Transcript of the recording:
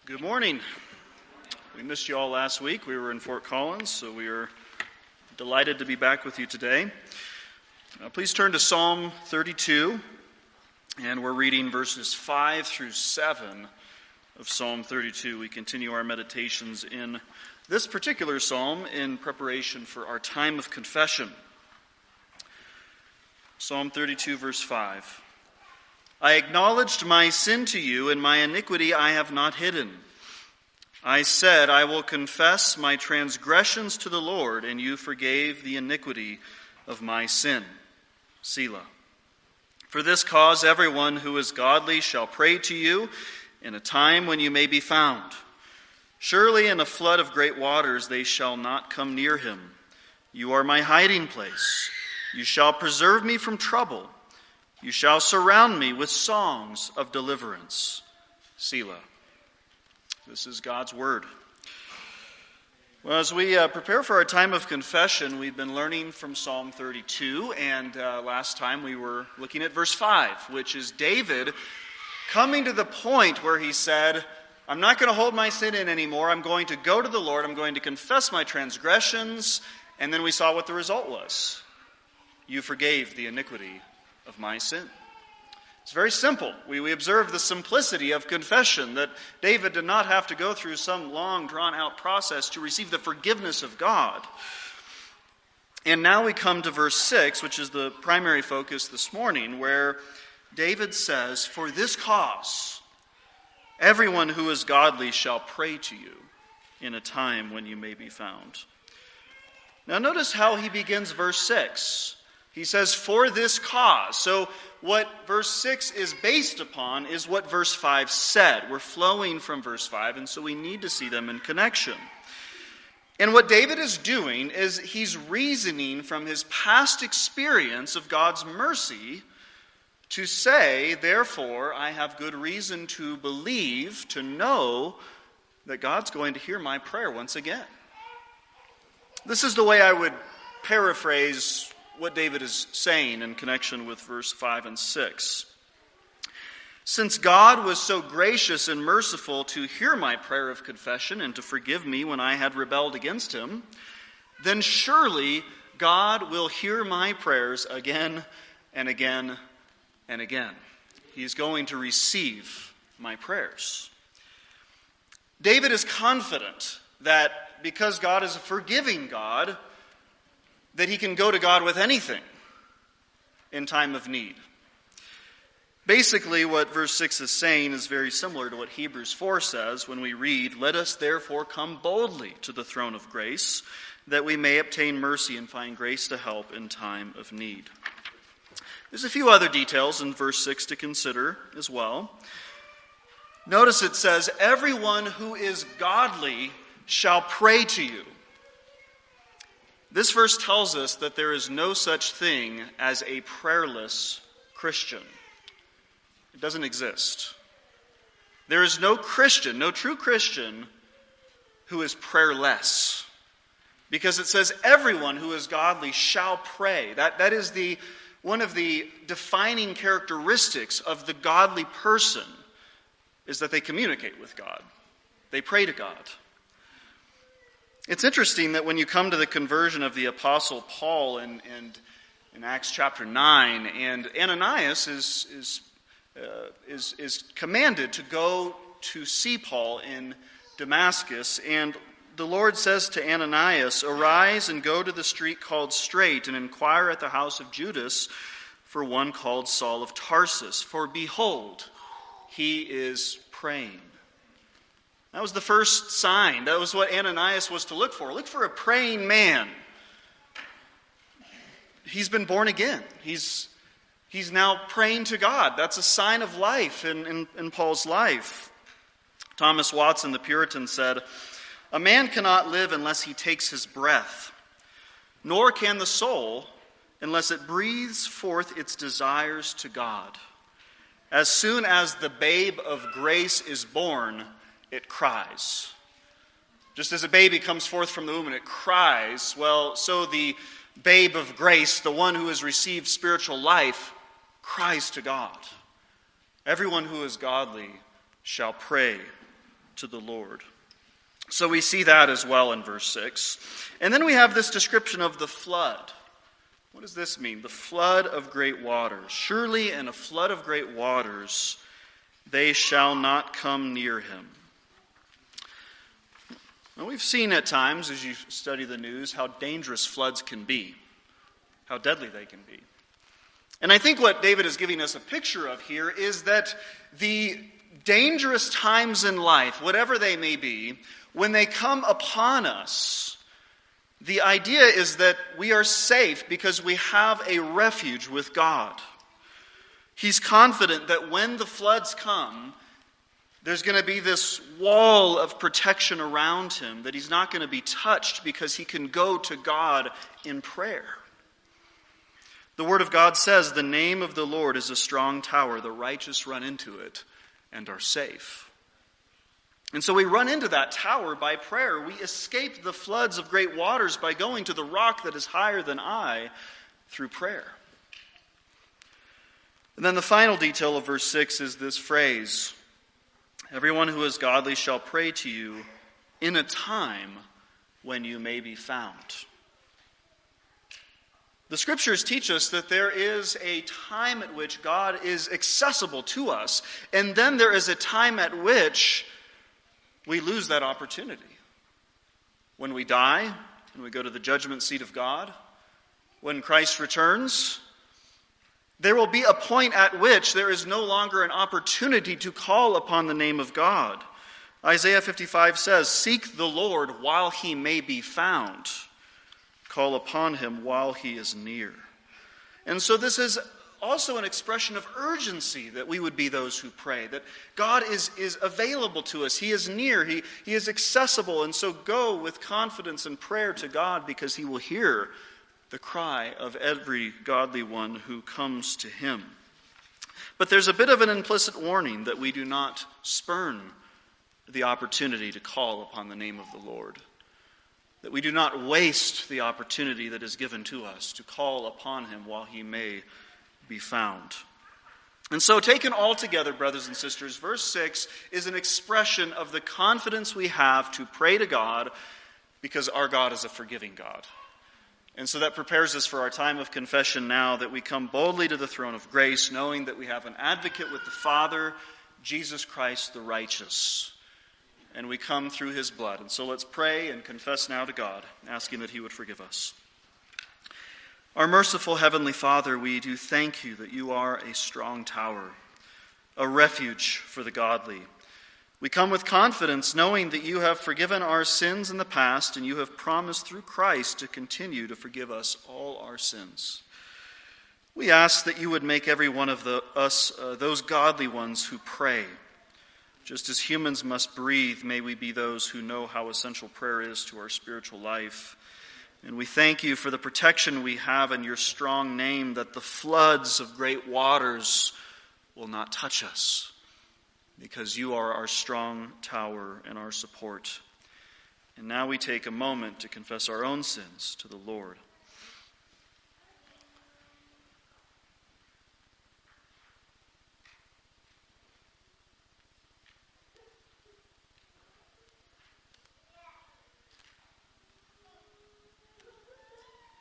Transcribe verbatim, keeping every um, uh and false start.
Good morning. We missed you all last week. We were in Fort Collins, so we are delighted to be back with you today. Uh, please turn to Psalm thirty-two, and we're reading verses five through seven of Psalm thirty-two. We continue our meditations in this particular psalm in preparation for our time of confession. Psalm thirty-two, verse five. I acknowledged my sin to you, and my iniquity I have not hidden. I said, I will confess my transgressions to the Lord, and you forgave the iniquity of my sin. Selah. For this cause everyone who is godly shall pray to you in a time when you may be found. Surely in a flood of great waters they shall not come near him. You are my hiding place. You shall preserve me from trouble. You shall surround me with songs of deliverance. Selah. This is God's word. Well, as we uh, prepare for our time of confession, we've been learning from Psalm thirty-two, and uh, last time we were looking at verse five, which is David coming to the point where he said, I'm not going to hold my sin in anymore. I'm going to go to the Lord. I'm going to confess my transgressions. And then we saw what the result was. You forgave the iniquity of my sin. It's very simple. We, we observe the simplicity of confession, that David did not have to go through some long, drawn-out process to receive the forgiveness of God. And now we come to verse six, which is the primary focus this morning, where David says, For this cause, everyone who is godly shall pray to you in a time when you may be found. Now notice how he begins verse six. He says, for this cause. So what verse six is based upon is what verse five said. We're flowing from verse five, and so we need to see them in connection. And what David is doing is he's reasoning from his past experience of God's mercy to say, therefore, I have good reason to believe, to know that God's going to hear my prayer once again. This is the way I would paraphrase what David is saying in connection with verse five and six. Since God was so gracious and merciful to hear my prayer of confession and to forgive me when I had rebelled against him, then surely God will hear my prayers again and again and again. He's going to receive my prayers. David is confident that because God is a forgiving God, that he can go to God with anything in time of need. Basically, what verse six is saying is very similar to what Hebrews four says when we read, Let us therefore come boldly to the throne of grace, that we may obtain mercy and find grace to help in time of need. There's a few other details in verse six to consider as well. Notice it says, Everyone who is godly shall pray to you. This verse tells us that there is no such thing as a prayerless Christian. It doesn't exist. There is no Christian, no true Christian, who is prayerless. Because it says everyone who is godly shall pray. That, that is the one of the defining characteristics of the godly person, is that they communicate with God. They pray to God. It's interesting that when you come to the conversion of the Apostle Paul in, in, in Acts chapter nine, and Ananias is, is, uh, is, is commanded to go to see Paul in Damascus, and the Lord says to Ananias, Arise and go to the street called Straight, and inquire at the house of Judas for one called Saul of Tarsus, for behold, he is praying. That was the first sign. That was what Ananias was to look for. Look for a praying man. He's been born again. He's, he's now praying to God. That's a sign of life in, in, in Paul's life. Thomas Watson, the Puritan, said, A man cannot live unless he takes his breath, nor can the soul unless it breathes forth its desires to God. As soon as the babe of grace is born, it cries. Just as a baby comes forth from the womb and it cries, well, so the babe of grace, the one who has received spiritual life, cries to God. Everyone who is godly shall pray to the Lord. So we see that as well in verse six. And then we have this description of the flood. What does this mean? The flood of great waters. Surely in a flood of great waters they shall not come near him. Now, we've seen at times, as you study the news, how dangerous floods can be, how deadly they can be. And I think what David is giving us a picture of here is that the dangerous times in life, whatever they may be, when they come upon us, the idea is that we are safe because we have a refuge with God. He's confident that when the floods come, there's going to be this wall of protection around him, that he's not going to be touched because he can go to God in prayer. The Word of God says, "The name of the Lord is a strong tower. The righteous run into it and are safe." And so we run into that tower by prayer. We escape the floods of great waters by going to the rock that is higher than I through prayer. And then the final detail of verse six is this phrase, "Everyone who is godly shall pray to you in a time when you may be found." The Scriptures teach us that there is a time at which God is accessible to us, and then there is a time at which we lose that opportunity. When we die, and we go to the judgment seat of God, when Christ returns, there will be a point at which there is no longer an opportunity to call upon the name of God. Isaiah fifty-five says, "Seek the Lord while he may be found. Call upon him while he is near." And so this is also an expression of urgency, that we would be those who pray, that God is, is available to us. He is near. He, he is accessible. And so go with confidence and prayer to God, because he will hear the cry of every godly one who comes to him. But there's a bit of an implicit warning that we do not spurn the opportunity to call upon the name of the Lord, that we do not waste the opportunity that is given to us to call upon him while he may be found. And so, taken all together, brothers and sisters, verse six is an expression of the confidence we have to pray to God, because our God is a forgiving God. And so that prepares us for our time of confession now, that we come boldly to the throne of grace, knowing that we have an advocate with the Father, Jesus Christ the righteous. And we come through his blood. And so let's pray and confess now to God, asking that he would forgive us. Our merciful Heavenly Father, we do thank you that you are a strong tower, a refuge for the godly. We come with confidence, knowing that you have forgiven our sins in the past, and you have promised through Christ to continue to forgive us all our sins. We ask that you would make every one of the, us uh, those godly ones who pray. Just as humans must breathe, may we be those who know how essential prayer is to our spiritual life. And we thank you for the protection we have in your strong name, that the floods of great waters will not touch us, because you are our strong tower and our support. And now we take a moment to confess our own sins to the Lord.